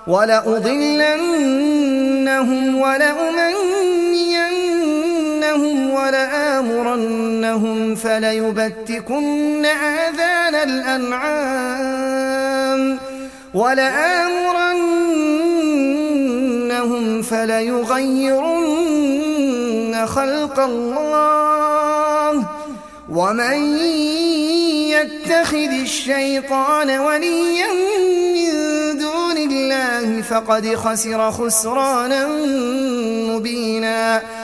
ولأضلنهم ولأمنينهم ولآمرنهم فليبتكن آذان الأنعام ولآمرنهم فليغيرن خلق الله ومن يتخذ الشيطان وليا من دون الله فقد خسر خسرانا مبينا